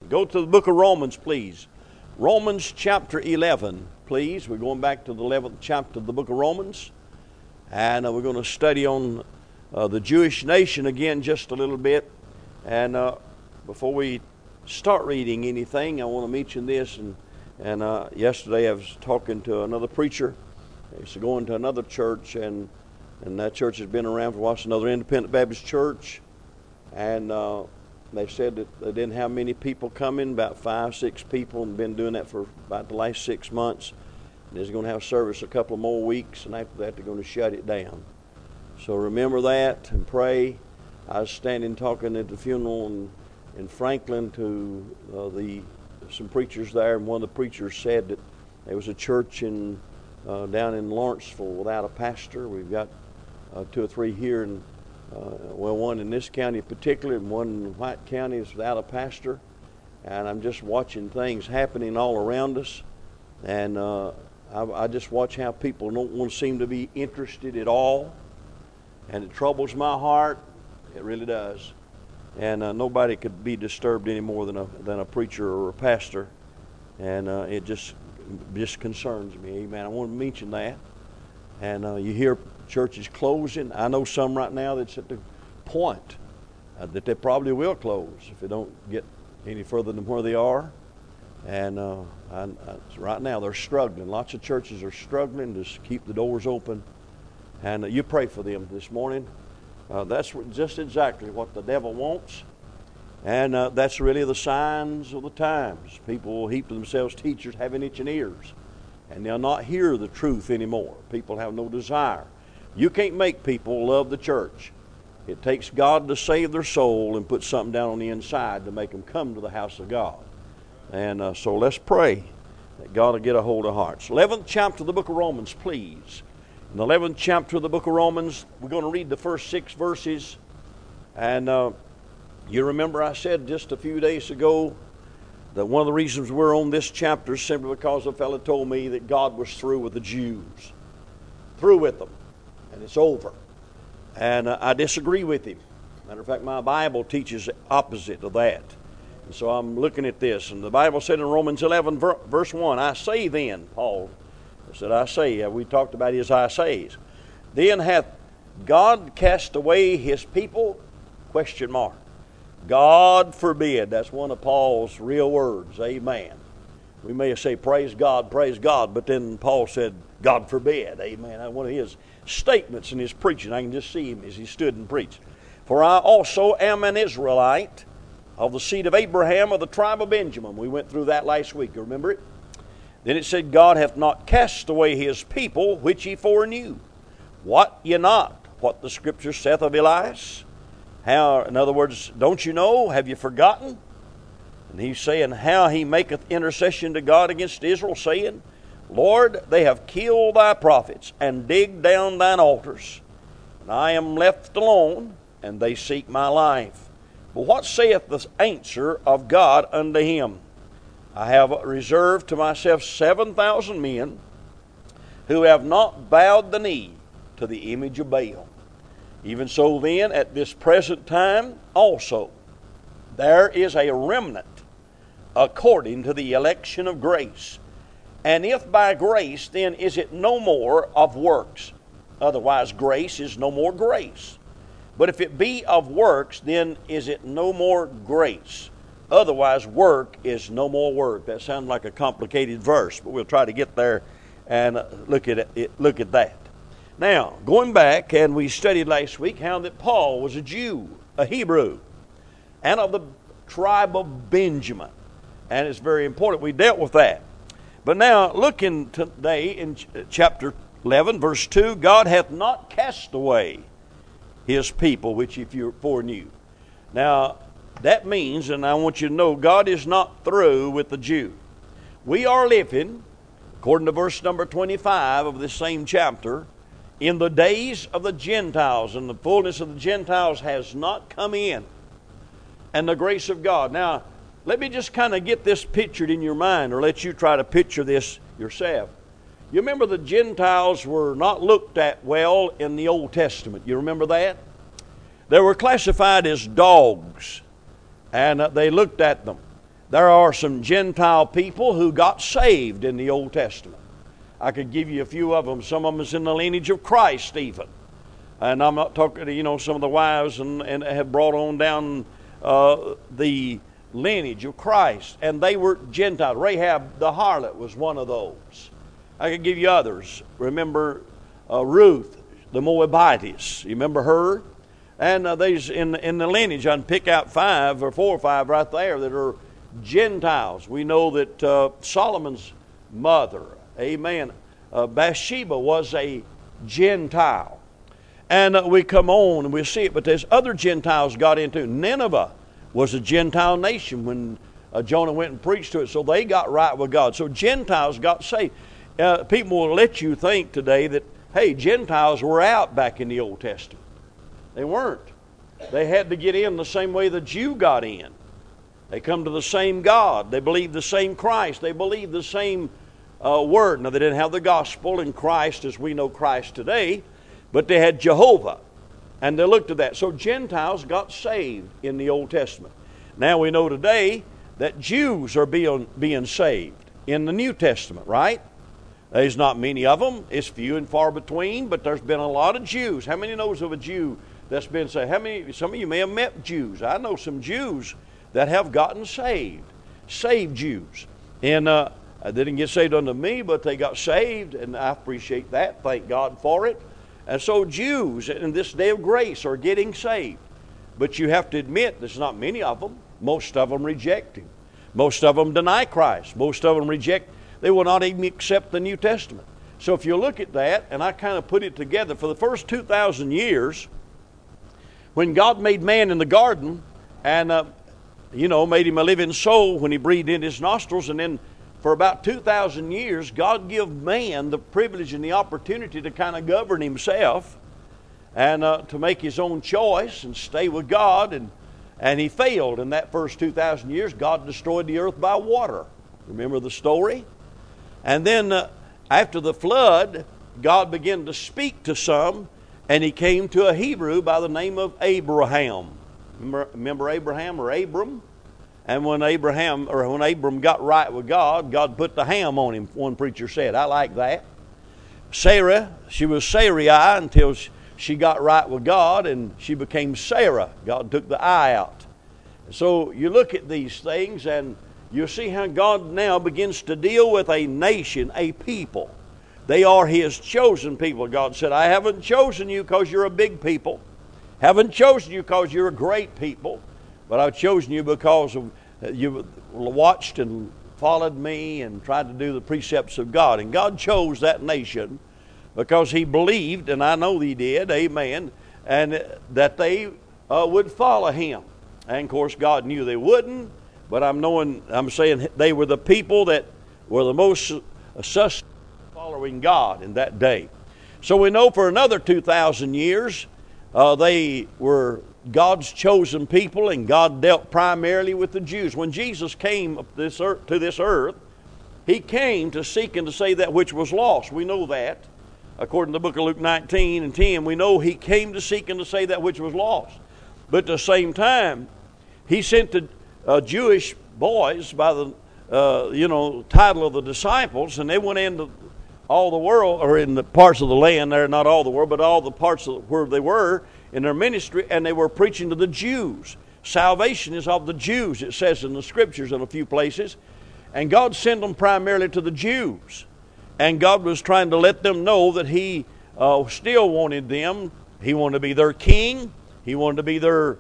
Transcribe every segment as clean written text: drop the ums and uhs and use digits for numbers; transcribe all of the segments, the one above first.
Go to the book of Romans, please. Romans chapter 11, please. We're going back to the 11th chapter of the book of Romans. And we're going to study on the Jewish nation again just a little bit. And before we start reading anything, I want to mention this. And yesterday I was talking to another preacher. He's going to another church, and that church has been around for a while. It's another independent Baptist church. And they said that they didn't have many people coming, about 5, 6 people, and been doing that for about the last 6 months. And they're going to have service a couple more weeks, and after that they're going to shut it down. So remember that and pray. I was standing talking at the funeral in Franklin to some preachers there, and one of the preachers said that there was a church down in Lawrenceville without a pastor. We've got 2 or 3 here, and one in this county in particular, and one in White County is without a pastor. And I'm just watching things happening all around us, and I just watch how people don't seem to be interested at all, and it troubles my heart. It really does. And nobody could be disturbed any more than a preacher or a pastor, and it just concerns me. Amen. I want to mention that. And you hear churches closing. I know some right now that's at the point that they probably will close if they don't get any further than where they are. And right now they're struggling. Lots of churches are struggling to keep the doors open. And you pray for them this morning. That's just exactly what the devil wants. And that's really the signs of the times. People will heap to themselves teachers having itching ears, and they'll not hear the truth anymore. People have no desire. You can't make people love the church. It takes God to save their soul and put something down on the inside to make them come to the house of God. And so let's pray that God will get a hold of hearts. 11th chapter of the book of Romans, please. In the 11th chapter of the book of Romans, we're going to read the first 6 verses. And you remember I said just a few days ago that one of the reasons we're on this chapter is simply because a fellow told me that God was through with the Jews. Through with them. And it's over. And I disagree with him. Matter of fact, my Bible teaches the opposite of that. And so I'm looking at this. And the Bible said in Romans 11, verse 1, I say then, Paul said, I say, we talked about his I says. Then hath God cast away his people? Question mark. God forbid. That's one of Paul's real words. Amen. We may say praise God, but then Paul said, God forbid. Amen. That's one of his statements in his preaching. I can just see him as he stood and preached. For I also am an Israelite of the seed of Abraham of the tribe of Benjamin. We went through that last week. You remember it? Then it said, God hath not cast away his people, which he foreknew. Wot ye not what the Scripture saith of Elias? How, in other words, don't you know? Have you forgotten? And he's saying, how he maketh intercession to God against Israel, saying, Lord, they have killed thy prophets, and digged down thine altars. And I am left alone, and they seek my life. But what saith the answer of God unto him? I have reserved to myself 7,000 men who have not bowed the knee to the image of Baal. Even so then, at this present time also, there is a remnant according to the election of grace. And if by grace, then is it no more of works. Otherwise, grace is no more grace. But if it be of works, then is it no more grace. Otherwise, work is no more work. That sounds like a complicated verse, but we'll try to get there and look at it. Look at that. Now, going back, and we studied last week how that Paul was a Jew, a Hebrew, and of the tribe of Benjamin. And it's very important we dealt with that. But now, looking today in chapter 11, verse 2, God hath not cast away his people, which he foreknew. Now, that means, and I want you to know, God is not through with the Jew. We are living, according to verse number 25 of this same chapter, in the days of the Gentiles, and the fullness of the Gentiles has not come in, and the grace of God. Now, let me just kind of get this pictured in your mind, or let you try to picture this yourself. You remember the Gentiles were not looked at well in the Old Testament. You remember that? They were classified as dogs, and they looked at them. there are some Gentile people who got saved in the Old Testament. I could give you a few of them. Some of them is in the lineage of Christ even. And I'm not talking to, some of the wives and have brought on down the lineage of Christ. And they were Gentiles. Rahab the harlot was one of those. I could give you others. Remember Ruth, the Moabitess. You remember her? And there's in the lineage, I can pick out 5 or 4 or 5 right there that are Gentiles. We know that Solomon's mother, amen, Bathsheba was a Gentile. And we come on and we see it, but there's other Gentiles got into. Nineveh was a Gentile nation when Jonah went and preached to it, so they got right with God. So Gentiles got saved. People will let you think today that, hey, Gentiles were out back in the Old Testament. They weren't. They had to get in the same way the Jew got in. They come to the same God. They believe the same Christ. They believe the same Word. Now, they didn't have the gospel in Christ as we know Christ today, but they had Jehovah, and they looked at that. So Gentiles got saved in the Old Testament. Now we know today that Jews are being saved in the New Testament, right? There's not many of them. It's few and far between, but there's been a lot of Jews. How many knows of a Jew that's been saved? Some of you may have met Jews. I know some Jews that have gotten saved. Saved Jews. And they didn't get saved unto me, but they got saved, and I appreciate that. Thank God for it. And so Jews in this day of grace are getting saved. But you have to admit there's not many of them. Most of them reject Him. Most of them deny Christ. Most of them reject. They will not even accept the New Testament. So if you look at that, and I kind of put it together, for the first 2,000 years, when God made man in the garden and, made him a living soul when He breathed in His nostrils, and then for about 2,000 years, God gave man the privilege and the opportunity to kind of govern himself and to make his own choice and stay with God. And he failed in that first 2,000 years. God destroyed the earth by water. Remember the story? And then after the flood, God began to speak to some, and He came to a Hebrew by the name of Abraham. Remember Abraham or Abram? And when Abram got right with God, God put the ham on him, one preacher said. I like that. Sarah, she was Sarai until she got right with God, and she became Sarah. God took the I out. So you look at these things, and you see how God now begins to deal with a nation, a people. They are His chosen people. God said, I haven't chosen you because you're a big people. Haven't chosen you because you're a great people. But I've chosen you because of you watched and followed me and tried to do the precepts of God. And God chose that nation because He believed, and I know He did, amen, and that they would follow Him. And of course God knew they wouldn't, but I'm saying they were the people that were the most sus following God in that day. So we know for another 2,000 years they were God's chosen people, and God dealt primarily with the Jews. When Jesus came to this earth, He came to seek and to save that which was lost. We know that. According to the book of Luke 19 and 10, we know He came to seek and to save that which was lost. But at the same time, He sent the Jewish boys by the title of the disciples, and they went into all the world, or in the parts of the land there, not all the world, but all the parts of where they were in their ministry, and they were preaching to the Jews. Salvation is of the Jews, it says in the Scriptures in a few places. And God sent them primarily to the Jews. And God was trying to let them know that He still wanted them. He wanted to be their king. He wanted to be their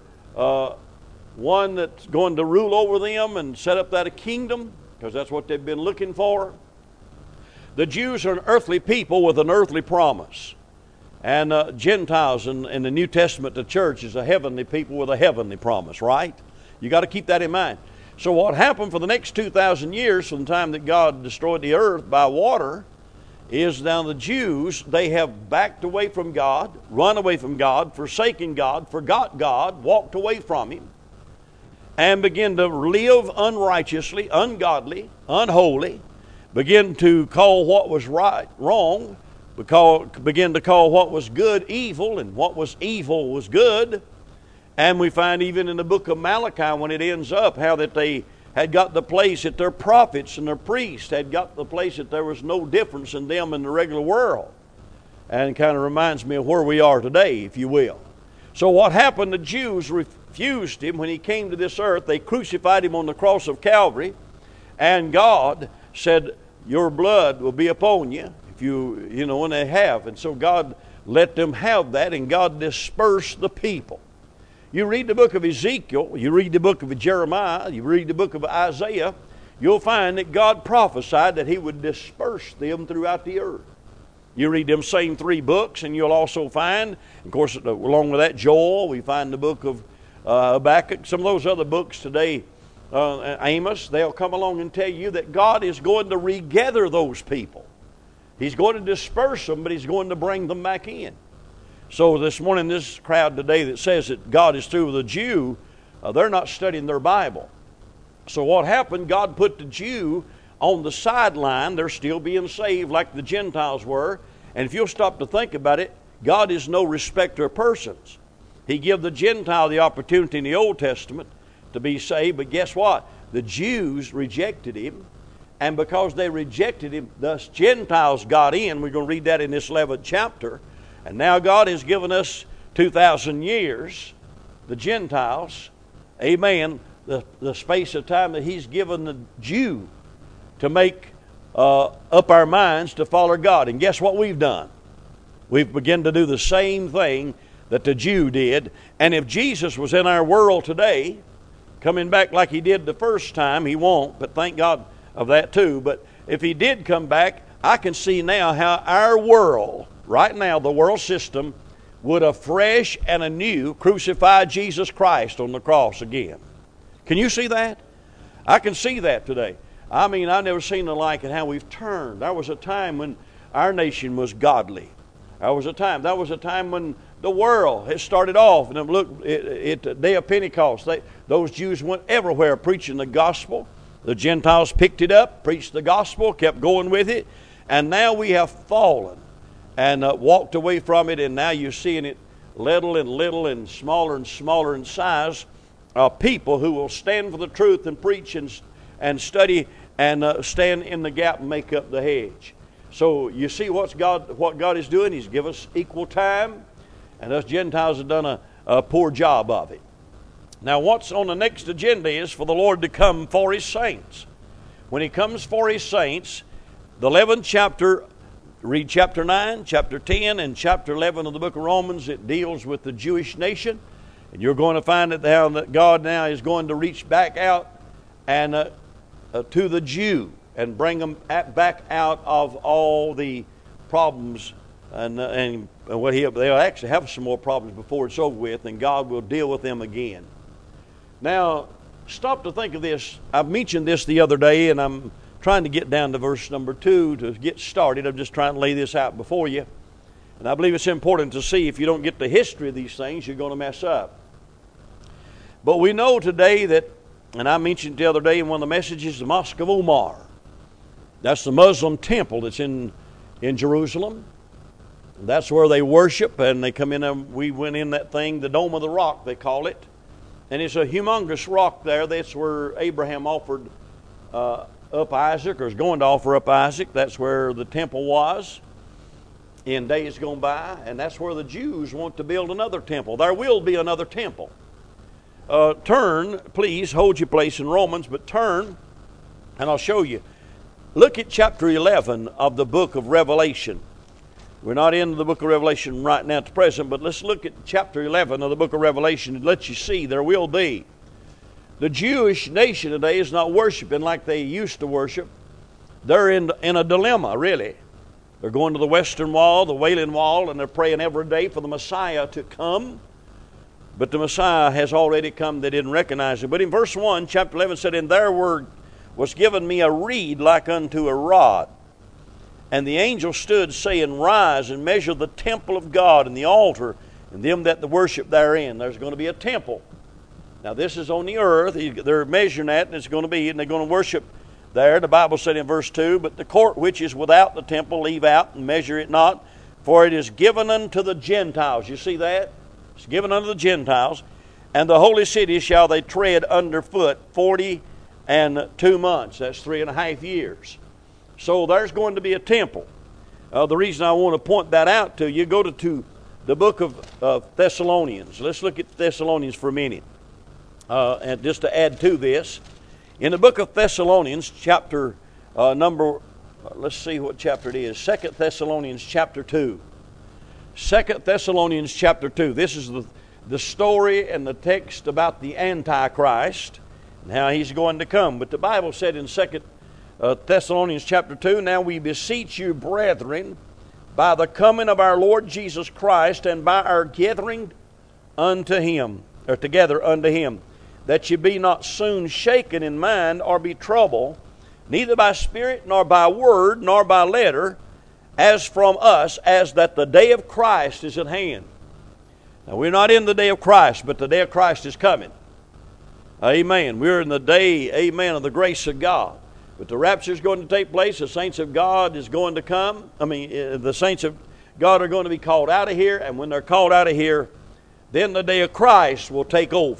one that's going to rule over them and set up that a kingdom, because that's what they've been looking for. The Jews are an earthly people with an earthly promise. And Gentiles in the New Testament, the church is a heavenly people with a heavenly promise, right? You got to keep that in mind. So what happened for the next 2,000 years from the time that God destroyed the earth by water is now the Jews, they have backed away from God, run away from God, forsaken God, forgot God, walked away from Him, and begin to live unrighteously, ungodly, unholy, begin to call what was right wrong, begin to call what was good evil, and what was evil was good. And we find even in the book of Malachi, when it ends up, how had got the place that their prophets and their priests had got the place that there was no difference in them and the regular world. And it kind of reminds me of where we are today, if you will. So what happened, the Jews refused him when he came to this earth. They crucified him on the cross of Calvary. And God said, your blood will be upon you, if you know, and they have. And so God let them have that, and God dispersed the people. You read the book of Ezekiel, you read the book of Jeremiah, you read the book of Isaiah, you'll find that God prophesied that He would disperse them throughout the earth. You read them same 3 books, and you'll also find, of course, along with that, Joel, we find the book of Habakkuk, some of those other books today, Amos, they'll come along and tell you that God is going to regather those people. He's going to disperse them, but He's going to bring them back in. So this morning, this crowd today that says that God is through with the Jew, they're not studying their Bible. So what happened, God put the Jew on the sideline. They're still being saved like the Gentiles were. And if you'll stop to think about it, God is no respecter of persons. He gave the Gentile the opportunity in the Old Testament to be saved. But guess what? The Jews rejected Him. And because they rejected Him, thus Gentiles got in. We're going to read that in this 11th chapter. And now God has given us 2,000 years, the Gentiles, amen, the space of time that He's given the Jew to make up our minds to follow God. And guess what we've done? We've begun to do the same thing that the Jew did. And if Jesus was in our world today, coming back like He did the first time, He won't, but thank God of that too. But if He did come back, I can see now how our world, right now, the world system, would afresh and anew crucify Jesus Christ on the cross again. Can you see that? I can see that today. I mean, I've never seen the like in how we've turned. There was a time when our nation was godly. That was a time when the world had started off. And look, the day of Pentecost, those Jews went everywhere preaching the gospel. The Gentiles picked it up, preached the gospel, kept going with it. And now we have fallen and walked away from it, and now you're seeing it little and smaller in size. People who will stand for the truth and preach and study and stand in the gap and make up the hedge. So you see what God is doing. He's given us equal time, and us Gentiles have done a poor job of it. Now what's on the next agenda is for the Lord to come for His saints. When He comes for His saints, the 11th chapter, read chapter 9, chapter 10, and chapter 11 of the book of Romans. It deals with the Jewish nation. And you're going to find that God now is going to reach back out and to the Jew and bring them back out of all the problems. And what they'll actually have some more problems before it's over with, and God will deal with them again. Now, stop to think of this. I mentioned this the other day, and I'm trying to get down to verse number 2 to get started. I'm just trying to lay this out before you. And I believe it's important to see if you don't get the history of these things, you're going to mess up. But we know today that, and I mentioned the other day in one of the messages, the Mosque of Omar. That's the Muslim temple that's in Jerusalem. That's where they worship, and they come in, and we went in that thing, the Dome of the Rock, they call it. And it's a humongous rock there. That's where Abraham offered up Isaac, or is going to offer up Isaac. That's where the temple was in days gone by, and that's where the Jews want to build another temple. There will be another temple. Turn, please, hold your place in Romans, but turn, and I'll show you. Look at chapter 11 of the book of Revelation. We're not in the book of Revelation right now at the present, but let's look at chapter 11 of the book of Revelation and let you see there will be. The Jewish nation today is not worshiping like they used to worship. They're in a dilemma, really. They're going to the Western Wall, the Wailing Wall, and they're praying every day for the Messiah to come. But the Messiah has already come. They didn't recognize it. But in verse 1, chapter 11 said, "And there was given me a reed like unto a rod. And the angel stood, saying, Rise and measure the temple of God and the altar, and them that worship therein." There's going to be a temple. Now this is on the earth. They're measuring that, and it's going to be, and they're going to worship there. The Bible said in verse 2, "But the court which is without the temple leave out, and measure it not, for it is given unto the Gentiles." You see that? It's given unto the Gentiles. "And the holy city shall they tread under foot 40 and 2 months. That's 3.5 years. So there's going to be a temple. The reason I want to point that out to you, go to the book of Thessalonians. Let's look at Thessalonians for a minute. And just to add to this, in the book of Thessalonians, chapter let's see what chapter it is. 2 Thessalonians chapter 2. 2 Thessalonians chapter 2. This is the story and the text about the Antichrist and how he's going to come. But the Bible said in 2 Thessalonians chapter 2, "Now we beseech you, brethren, by the coming of our Lord Jesus Christ and by our gathering unto Him," or together unto Him, "that ye be not soon shaken in mind or be troubled, neither by spirit nor by word nor by letter, as from us, as that the day of Christ is at hand." Now we're not in the day of Christ, but the day of Christ is coming. Amen. We're in the day, amen, of the grace of God. But the rapture is going to take place. The saints of God is going to come. The saints of God are going to be called out of here. And when they're called out of here, then the day of Christ will take over.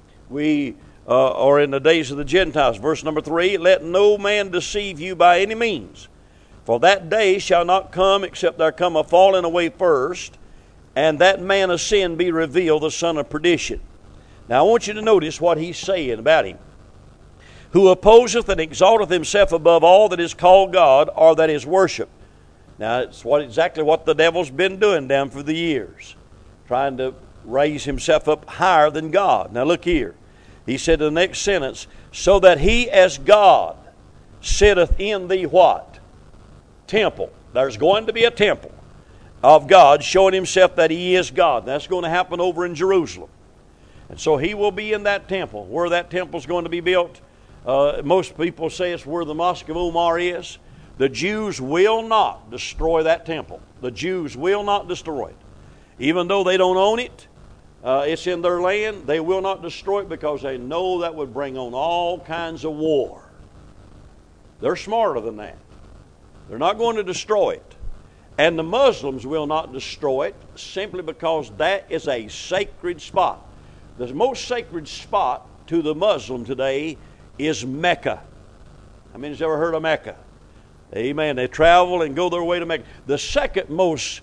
We are in the days of the Gentiles. Verse number 3, "Let no man deceive you by any means. For that day shall not come except there come a falling away first, and that man of sin be revealed, the son of perdition." Now I want you to notice what he's saying about him. "Who opposeth and exalteth himself above all that is called God, or that is worshipped." Now it's exactly what the devil's been doing down through the years, trying to raise himself up higher than God. Now look here. He said in the next sentence, "So that he as God sitteth in the" what? Temple. There's going to be a temple of God showing himself that he is God. That's going to happen over in Jerusalem. And so he will be in that temple. Where that temple is going to be built, most people say it's where the Mosque of Omar is. The Jews will not destroy that temple. The Jews will not destroy it. Even though they don't own it, it's in their land, they will not destroy it because they know that would bring on all kinds of war. They're smarter than that. They're not going to destroy it. And the Muslims will not destroy it simply because that is a sacred spot. The most sacred spot to the Muslim today is Mecca. How many has ever heard of Mecca? Amen. They travel and go their way to Mecca. The second most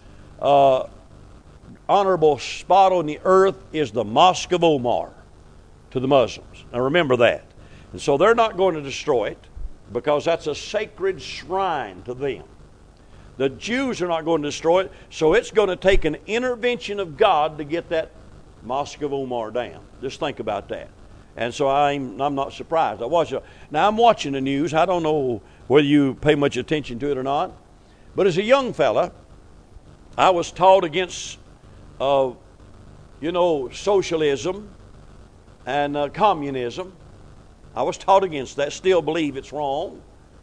honorable spot on the earth is the Mosque of Omar to the Muslims. Now remember that. And so they're not going to destroy it because that's a sacred shrine to them. The Jews are not going to destroy it, so it's going to take an intervention of God to get that Mosque of Omar down. Just think about that. And so I'm not surprised. Now I'm watching the news. I don't know whether you pay much attention to it or not. But as a young fella, I was taught against, socialism and communism. I was taught against that. Still believe it's wrong.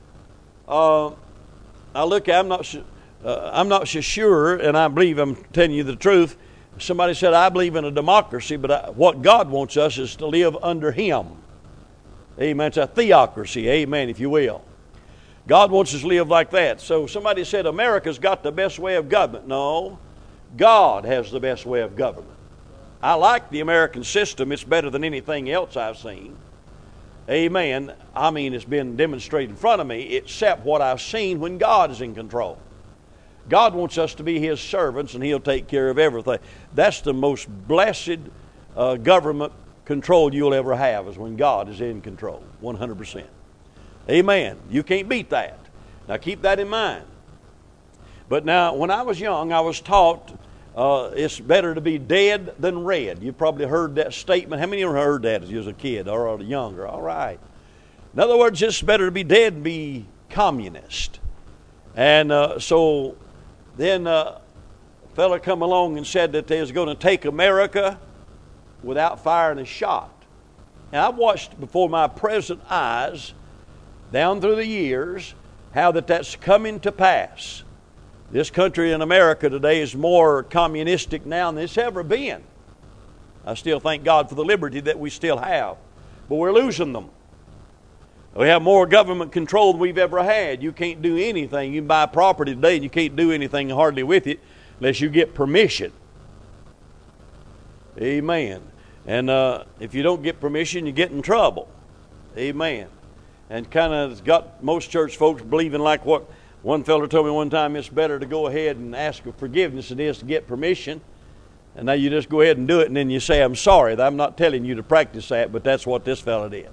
Now look, I'm not so sure, and I believe I'm telling you the truth. Somebody said, I believe in a democracy, but what God wants us is to live under Him. Amen. It's a theocracy, amen, if you will. God wants us to live like that. So somebody said, America's got the best way of government. No, God has the best way of government. I like the American system. It's better than anything else I've seen. Amen. I mean, it's been demonstrated in front of me, except what I've seen when God is in control. God wants us to be His servants, and He'll take care of everything. That's the most blessed government control you'll ever have, is when God is in control, 100%. Amen. You can't beat that. Now keep that in mind. But now, when I was young, I was taught it's better to be dead than red. You probably heard that statement. How many of you heard that as you was a kid or younger? All right. In other words, it's better to be dead than be communist. And so then a fella come along and said that they was going to take America without firing a shot. And I've watched before my present eyes, down through the years, how that's coming to pass. This country in America today is more communistic now than it's ever been. I still thank God for the liberty that we still have, but we're losing them. We have more government control than we've ever had. You can't do anything. You can buy property today and you can't do anything hardly with it unless you get permission. Amen. And if you don't get permission, you get in trouble. Amen. and kind of got most church folks believing like what one fellow told me one time, it's better to go ahead and ask for forgiveness than it is to get permission. And now you just go ahead and do it, and then you say, I'm sorry. I'm not telling you to practice that, but that's what this fellow did.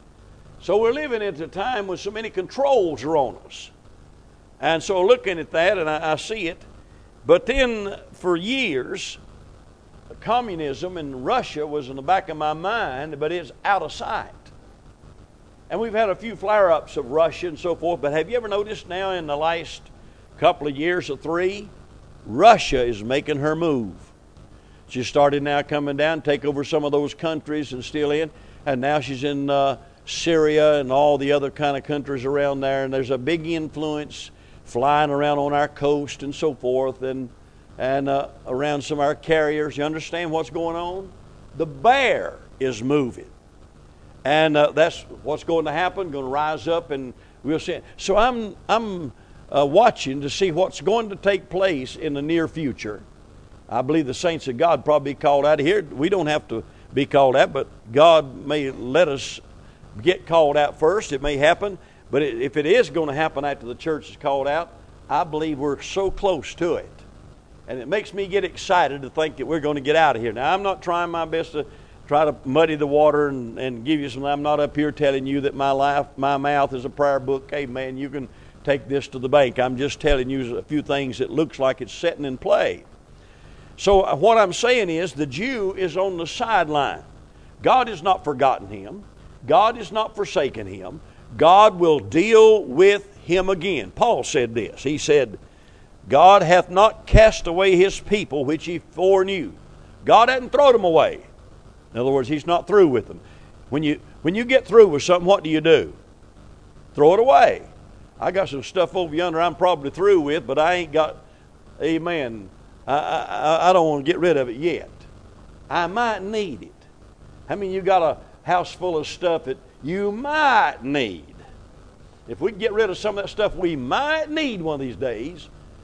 So we're living at a time when so many controls are on us. And so looking at that, and I see it. But then for years, communism in Russia was in the back of my mind, but it's out of sight. And we've had a few flare-ups of Russia and so forth, but have you ever noticed now in the last couple of years or 3, Russia is making her move. She started now coming down, take over some of those countries and still in, and now she's in Syria and all the other kind of countries around there, and there's a big influence flying around on our coast and so forth, and around some of our carriers. You understand what's going on? The bear is moving. And that's what's going to happen, going to rise up, and we'll see it. So I'm watching to see what's going to take place in the near future. I believe the saints of God probably called out of here. We don't have to be called out, but God may let us get called out first. It may happen. But if it is going to happen after the church is called out, I believe we're so close to it. And it makes me get excited to think that we're going to get out of here. Now, I'm not trying my best to try to muddy the water and give you some. I'm not up here telling you that my mouth is a prayer book. Hey, man, you can take this to the bank. I'm just telling you a few things that looks like it's setting in play. So what I'm saying is the Jew is on the sideline. God has not forgotten him. God has not forsaken him. God will deal with him again. Paul said this. He said, God hath not cast away his people which he foreknew. God hadn't thrown them away. In other words, he's not through with them. When you get through with something, what do? Throw it away. I got some stuff over yonder I'm probably through with, but I ain't got, amen, I don't want to get rid of it yet. I might need it. How many of you got a house full of stuff that you might need? If we can get rid of some of that stuff we might need one of these days,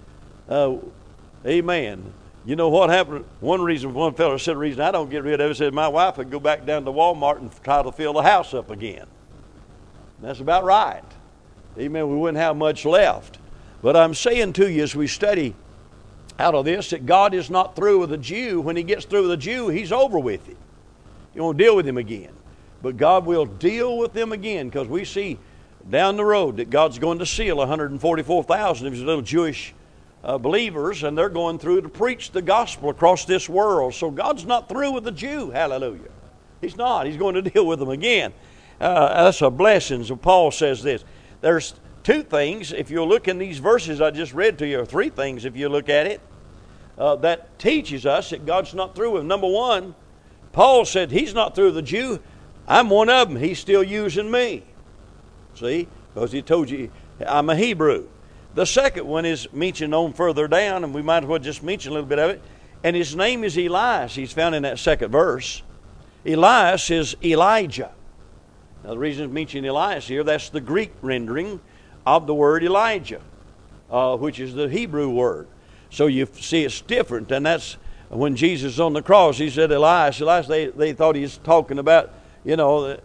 amen. You know what happened? One fellow said the reason I don't get rid of it, said my wife would go back down to Walmart and try to fill the house up again. That's about right. Amen. We wouldn't have much left. But I'm saying to you as we study out of this that God is not through with a Jew. When he gets through with a Jew, he's over with it. You won't deal with him again. But God will deal with them again, because we see down the road that God's going to seal 144,000 of his little Jewish believers, and they're going through to preach the gospel across this world. So God's not through with the Jew. Hallelujah. He's not. He's going to deal with them again. That's a blessing. So Paul says this. There's 2 things, if you look in these verses I just read to you, or 3 things if you look at it, that teaches us that God's not through with them. Number 1, Paul said he's not through with the Jew. I'm one of them. He's still using me. See? Because he told you I'm a Hebrew. The second one is mentioned on further down, and we might as well just mention a little bit of it. And his name is Elias. He's found in that second verse. Elias is Elijah. Now the reason it's mentioning Elias here, that's the Greek rendering of the word Elijah, which is the Hebrew word. So you see it's different, and that's when Jesus was on the cross. He said Elias. They thought he was talking about, he's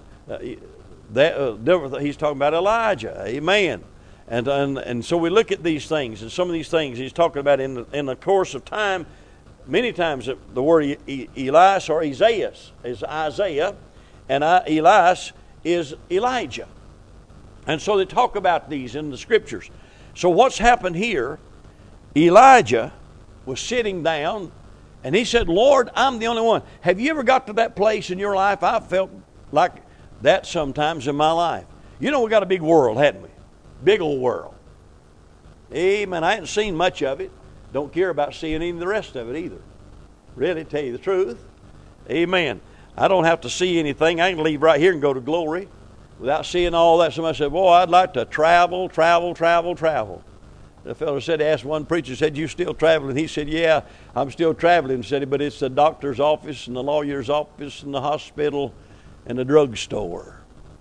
talking about Elijah. Amen. And so we look at these things, and some of these things he's talking about in the course of time. Many times the word Elias or Isaiah is Isaiah, and Elias is Elijah. And so they talk about these in the scriptures. So what's happened here, Elijah was sitting down, and he said, Lord, I'm the only one. Have you ever got to that place in your life? I've felt like that sometimes in my life. You know, we got a big world, hadn't we? Big old world. Amen. I haven't seen much of it. Don't care about seeing any of the rest of it either. Really, tell you the truth. Amen. I don't have to see anything. I can leave right here and go to glory without seeing all that. Somebody said, boy, I'd like to travel. The fellow said, asked one preacher, said, you still traveling? He said, yeah, I'm still traveling, said he, but it's the doctor's office and the lawyer's office and the hospital and the drugstore.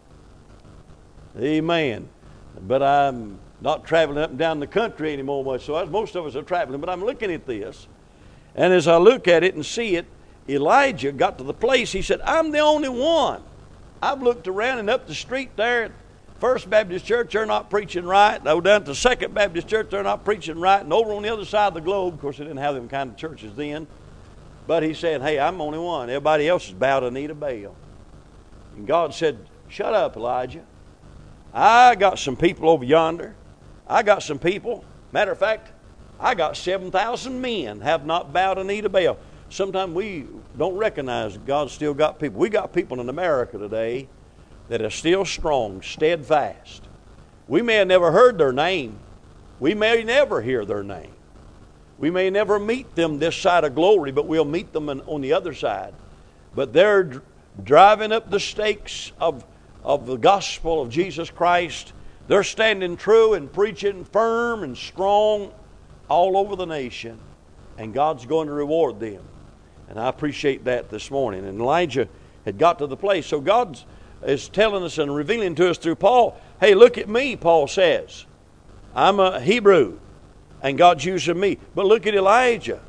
Amen. But I'm not traveling up and down the country anymore much, so most of us are traveling. But I'm looking at this, and as I look at it and see it, Elijah got to the place, he said, I'm the only one. I've looked around and up the street there First Baptist Church, they're not preaching right. Over down to Second Baptist Church, they're not preaching right. And over on the other side of the globe, of course, they didn't have them kind of churches then. But he said, hey, I'm the only one. Everybody else is bowed the knee to Baal. And God said, shut up, Elijah. I got some people over yonder. I got some people. Matter of fact, I got 7,000 men have not bowed a knee to Baal. Sometimes we don't recognize God's still got people. We got people in America today that are still strong, steadfast. We may have never heard their name. We may never hear their name. We may never meet them this side of glory, but we'll meet them on the other side. But they're driving up the stakes of the gospel of Jesus Christ. They're standing true and preaching firm and strong all over the nation. And God's going to reward them. And I appreciate that this morning. And Elijah had got to the place. So God is telling us and revealing to us through Paul, hey, look at me, Paul says. I'm a Hebrew, and God's using me. But look at Elijah.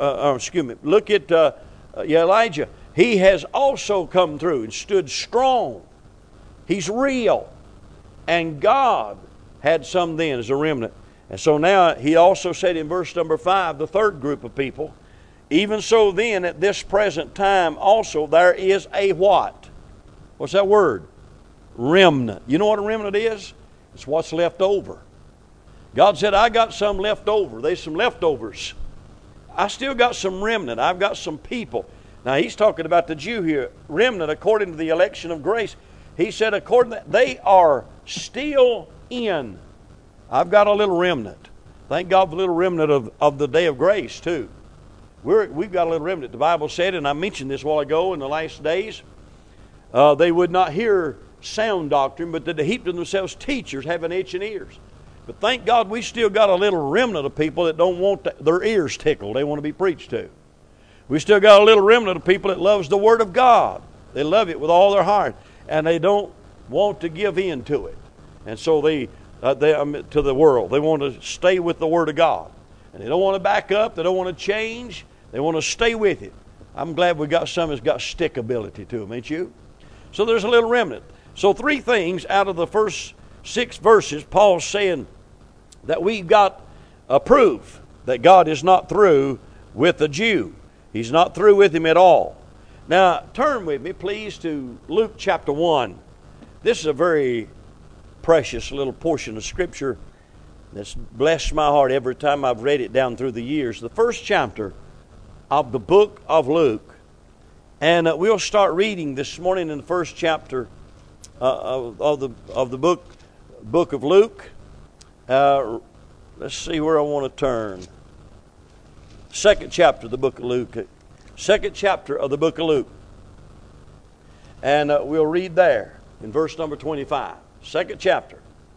Look at Elijah. He has also come through and stood strong. He's real. And God had some then as a remnant. And so now he also said in verse number 5, the third group of people, even so then at this present time also there is a what? What's that word? Remnant. You know what a remnant is? It's what's left over. God said, I got some left over. There's some leftovers. I still got some remnant. I've got some people. Now he's talking about the Jew here. Remnant according to the election of grace. He said according to they are still in. I've got a little remnant. Thank God for the little remnant of the day of grace too. We've got a little remnant. The Bible said, and I mentioned this a while ago in the last days, they would not hear sound doctrine, but they heaped to themselves teachers having itching ears. But thank God we still got a little remnant of people that don't want their ears tickled. They want to be preached to. We still got a little remnant of people that loves the Word of God. They love it with all their heart. And they don't want to give in to it. And so they to the world. They want to stay with the Word of God. And they don't want to back up. They don't want to change. They want to stay with it. I'm glad we got some that's got stickability to them, ain't you? So there's a little remnant. So 3 things out of the first 6 verses, Paul's saying that we've got a proof that God is not through with the Jew. He's not through with him at all. Now, turn with me, please, to Luke chapter 1. This is a very precious little portion of Scripture that's blessed my heart every time I've read it down through the years. The first chapter of the book of Luke. And we'll start reading this morning in the first chapter of the book of Luke. Let's see where I want to turn. Second chapter of the book of Luke. Second chapter of the book of Luke. And we'll read there in verse number 25. Second chapter.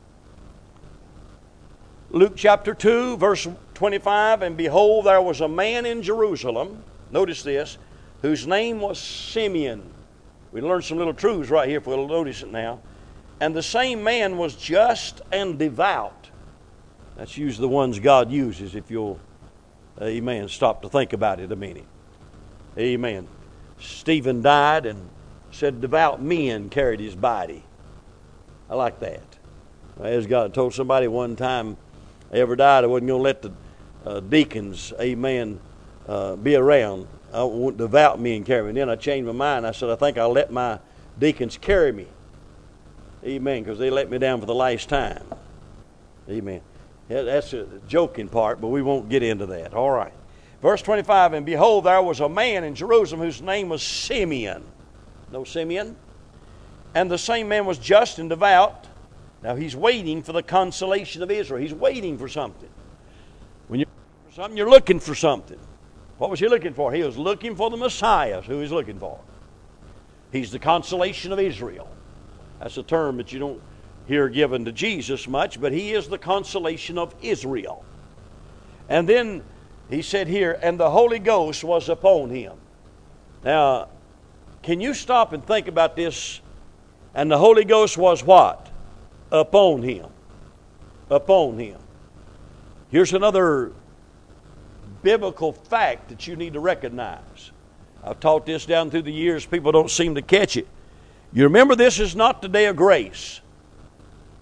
Luke chapter 2, verse 25. And behold, there was a man in Jerusalem, notice this, whose name was Simeon. We learned some little truths right here if we'll notice it now. And the same man was just and devout. That's usually the ones God uses if you'll, amen, stop to think about it a minute. Amen. Stephen died and said devout men carried his body. I like that. As God told somebody one time, I ever died, I wasn't going to let the deacons, amen, be around. I want devout men carry me. And then I changed my mind. I said, I think I'll let my deacons carry me. Amen, because they let me down for the last time. Amen. Yeah, that's a joking part, but we won't get into that. All right. Verse 25, and behold, there was a man in Jerusalem whose name was Simeon. Know Simeon? And the same man was just and devout. Now he's waiting for the consolation of Israel. He's waiting for something. When you're looking for something, you're looking for something. What was he looking for? He was looking for the Messiah, who he's looking for. He's the consolation of Israel. That's a term that you don't hear given to Jesus much, but he is the consolation of Israel. And then he said here, and the Holy Ghost was upon him. Now, can you stop and think about this? And the Holy Ghost was what? Upon him. Upon him. Here's another biblical fact that you need to recognize. I've taught this down through the years. People don't seem to catch it. You remember, this is not the day of grace.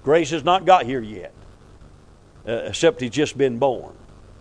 Grace has not got here yet, except he's just been born.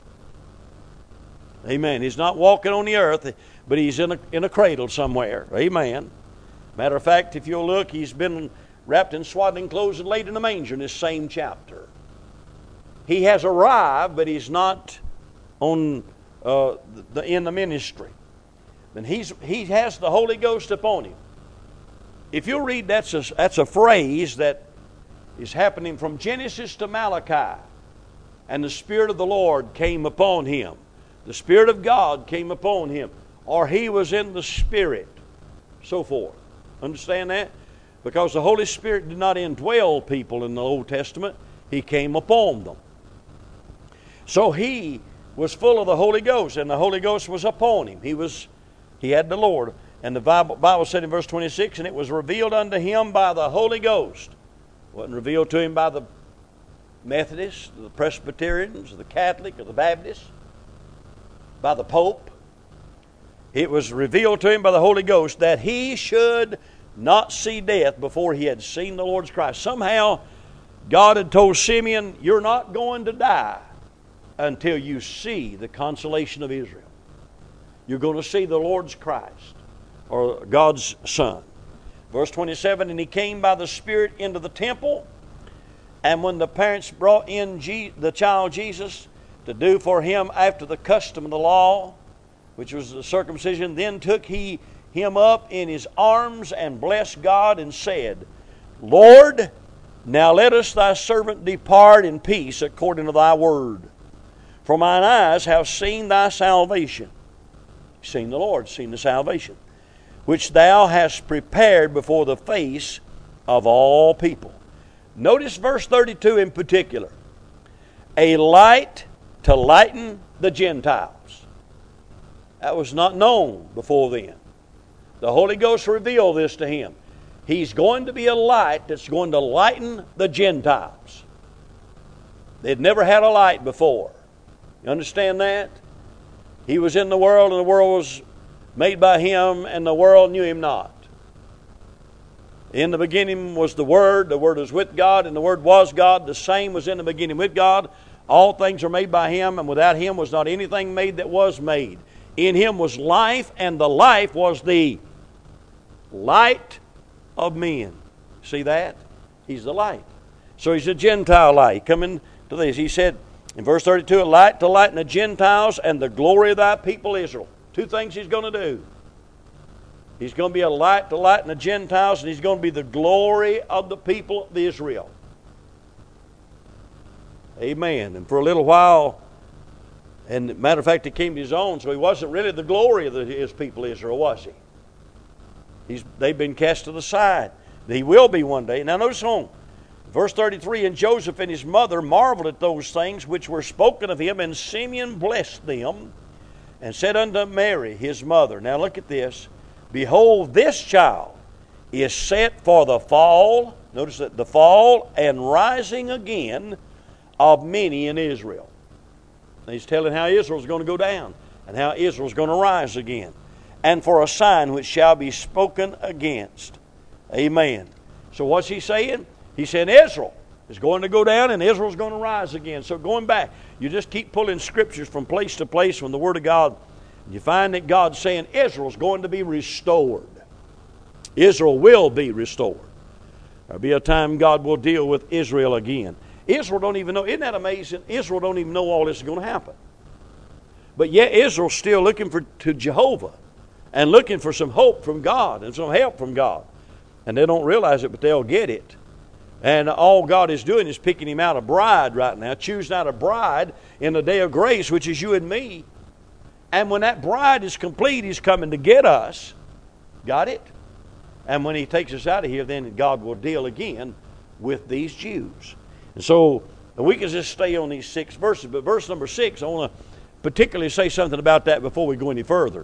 Amen. He's not walking on the earth, but he's in a cradle somewhere. Amen. Matter of fact, if you'll look, he's been wrapped in swaddling clothes and laid in a manger in this same chapter. He has arrived, but he's not on in the ministry. Then he has the Holy Ghost upon him. If you read, that's a phrase that is happening from Genesis to Malachi. And the Spirit of the Lord came upon him. The Spirit of God came upon him. Or he was in the Spirit. So forth. Understand that? Because the Holy Spirit did not indwell people in the Old Testament. He came upon them. So he was full of the Holy Ghost, and the Holy Ghost was upon him. He had the Lord. And the Bible said in verse 26, and it was revealed unto him by the Holy Ghost. It wasn't revealed to him by the Methodists, the Presbyterians, the Catholic, or the Baptists, by the Pope. It was revealed to him by the Holy Ghost that he should not see death before he had seen the Lord's Christ. Somehow, God had told Simeon, you're not going to die until you see the consolation of Israel. You're going to see the Lord's Christ, or God's Son. Verse 27, and he came by the Spirit into the temple, and when the parents brought in the child Jesus to do for him after the custom of the law, which was the circumcision, then took he him up in his arms and blessed God and said, Lord, now let us thy servant depart in peace according to thy word. For mine eyes have seen thy salvation. Seen the Lord, seen the salvation, which thou hast prepared before the face of all people. Notice verse 32 in particular. A light to lighten the Gentiles. That was not known before then. The Holy Ghost revealed this to him. He's going to be a light that's going to lighten the Gentiles. They'd never had a light before. You understand that? He was in the world, and the world was made by him, and the world knew him not. In the beginning was the Word was with God, and the Word was God. The same was in the beginning with God. All things are made by him, and without him was not anything made that was made. In him was life, and the life was the light of men. See that? He's the light. So he's a Gentile light. Coming to this, he said in verse 32, a light to lighten the Gentiles and the glory of thy people Israel. Two things he's going to do. He's going to be a light to lighten the Gentiles, and he's going to be the glory of the people of Israel. Amen. And for a little while, and matter of fact, he came to his own, so he wasn't really the glory of his people Israel, was he? They've been cast to the side. He will be one day. Now notice on. Verse 33, and Joseph and his mother marveled at those things which were spoken of him, and Simeon blessed them, and said unto Mary, his mother, now look at this, behold, this child is set for the fall, notice that, the fall and rising again of many in Israel. And he's telling how Israel's going to go down, and how Israel's going to rise again. And for a sign which shall be spoken against. Amen. So what's he saying? He said Israel is going to go down and Israel's going to rise again. So going back, you just keep pulling scriptures from place to place from the Word of God. You find that God's saying Israel's going to be restored. Israel will be restored. There'll be a time God will deal with Israel again. Israel don't even know. Isn't that amazing? Israel don't even know all this is going to happen. But yet Israel's still looking to Jehovah and looking for some hope from God and some help from God. And they don't realize it, but they'll get it. And all God is doing is picking him out a bride right now, choosing out a bride in the day of grace, which is you and me. And when that bride is complete, he's coming to get us. Got it? And when he takes us out of here, then God will deal again with these Jews. And so we can just stay on these 6 verses. But verse number 6, I want to particularly say something about that before we go any further.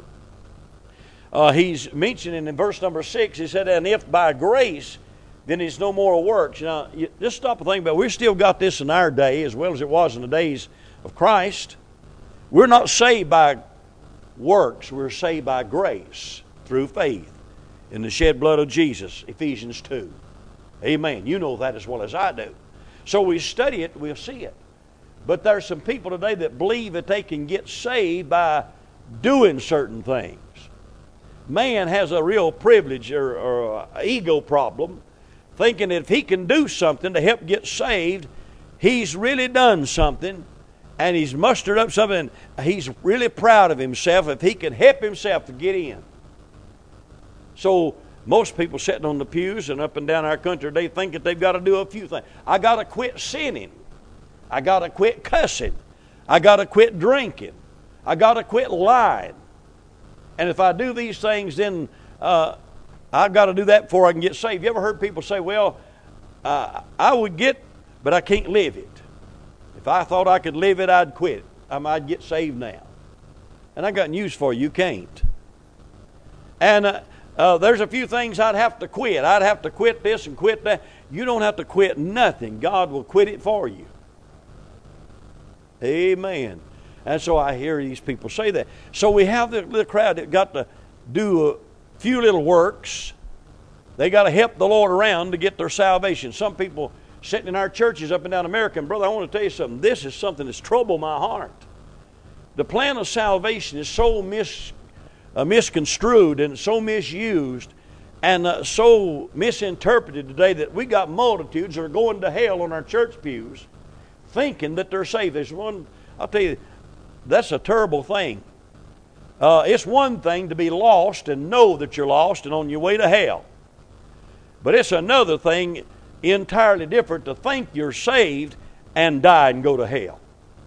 He's mentioning in verse number 6, he said, and if by grace, then it's no more works. Now, just stop and think about it. We've still got this in our day as well as it was in the days of Christ. We're not saved by works. We're saved by grace through faith in the shed blood of Jesus, Ephesians 2. Amen. You know that as well as I do. So we study it, we'll see it. But there's some people today that believe that they can get saved by doing certain things. Man has a real privilege or an ego problem, thinking that if he can do something to help get saved, he's really done something, and he's mustered up something, and he's really proud of himself if he can help himself to get in. So most people sitting on the pews and up and down our country, they think that they've got to do a few things. I got to quit sinning. I got to quit cussing. I got to quit drinking. I got to quit lying. And if I do these things, then I've got to do that before I can get saved. You ever heard people say, well, I would get, but I can't live it. If I thought I could live it, I'd quit. I'd get saved now. And I got news for you. You can't. And there's a few things I'd have to quit. I'd have to quit this and quit that. You don't have to quit nothing. God will quit it for you. Amen. And so I hear these people say that. So we have the crowd that got to do a few little works. They got to help the Lord around to get their salvation. Some people sitting in our churches up and down America, and brother, I want to tell you something. This is something that's troubled my heart. The plan of salvation is so misconstrued and so misused and so misinterpreted today that we got multitudes that are going to hell on our church pews thinking that they're saved. There's one, I'll tell you, that's a terrible thing. It's one thing to be lost and know that you're lost and on your way to hell. But it's another thing entirely different to think you're saved and die and go to hell.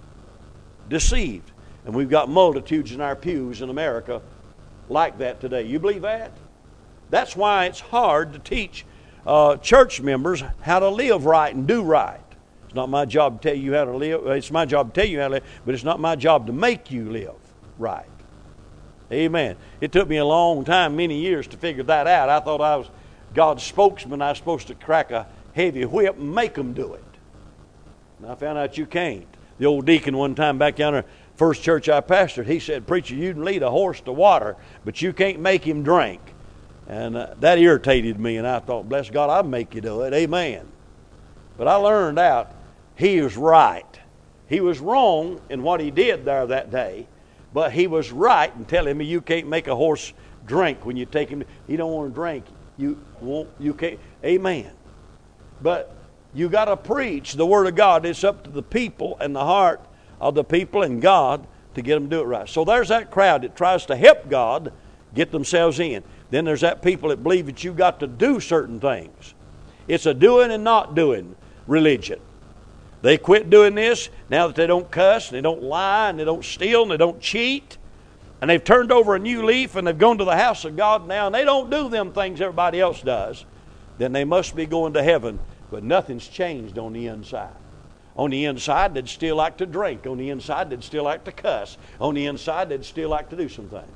Deceived. And we've got multitudes in our pews in America like that today. You believe that? That's why it's hard to teach church members how to live right and do right. It's not my job to tell you how to live. It's my job to tell you how to live, but it's not my job to make you live right. Amen. It took me a long time, many years, to figure that out. I thought I was God's spokesman. I was supposed to crack a heavy whip and make them do it. And I found out you can't. The old deacon one time back down there, first church I pastored, he said, preacher, you can lead a horse to water, but you can't make him drink. And that irritated me, and I thought, bless God, I'll make you do it. Amen. But I learned out he was right. He was wrong in what he did there that day, but he was right in telling me you can't make a horse drink when you take him. He don't want to drink. You can't. Amen. But you got to preach the Word of God. It's up to the people and the heart of the people and God to get them to do it right. So there's that crowd that tries to help God get themselves in. Then there's that people that believe that you got to do certain things. It's a doing and not doing religion. They quit doing this now that they don't cuss, and they don't lie, and they don't steal, and they don't cheat. And they've turned over a new leaf, and they've gone to the house of God now, and they don't do them things everybody else does. Then they must be going to heaven. But nothing's changed on the inside. On the inside, they'd still like to drink. On the inside, they'd still like to cuss. On the inside, they'd still like to do some things.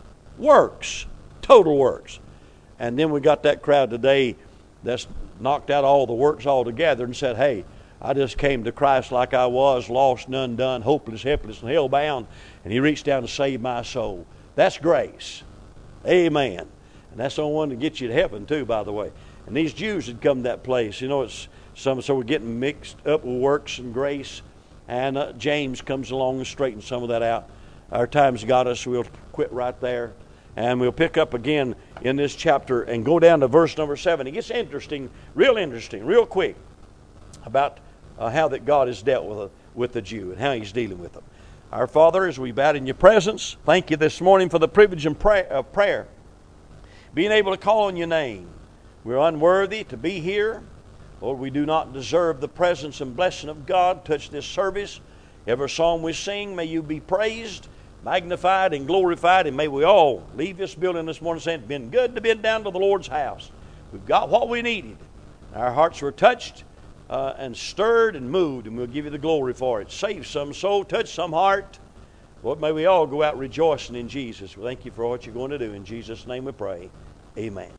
Works. Total works. And then we got that crowd today that's knocked out all the works altogether and said, hey, I just came to Christ like I was, lost and undone, hopeless, helpless, and hell-bound, and He reached down to save my soul. That's grace. Amen. And that's the only one to get you to heaven, too, by the way. And these Jews had come to that place. You know, so we're getting mixed up with works and grace. And James comes along and straightens some of that out. Our time's got us. We'll quit right there. And we'll pick up again in this chapter and go down to verse number 7. It gets interesting, real quick, about how that God has dealt with the Jew and how He's dealing with them. Our Father, as we bow in Your presence, thank You this morning for the privilege of prayer. Being able to call on Your name. We're unworthy to be here. Lord, we do not deserve the presence and blessing of God. Touch this service. Every song we sing, may You be praised, magnified, and glorified. And may we all leave this building this morning saying, it's been good to be down to the Lord's house. We've got what we needed. Our hearts were touched and stirred and moved, and we'll give You the glory for it. Save some soul, touch some heart. Lord, may we all go out rejoicing in Jesus. We thank You for what You're going to do. In Jesus' name we pray. Amen.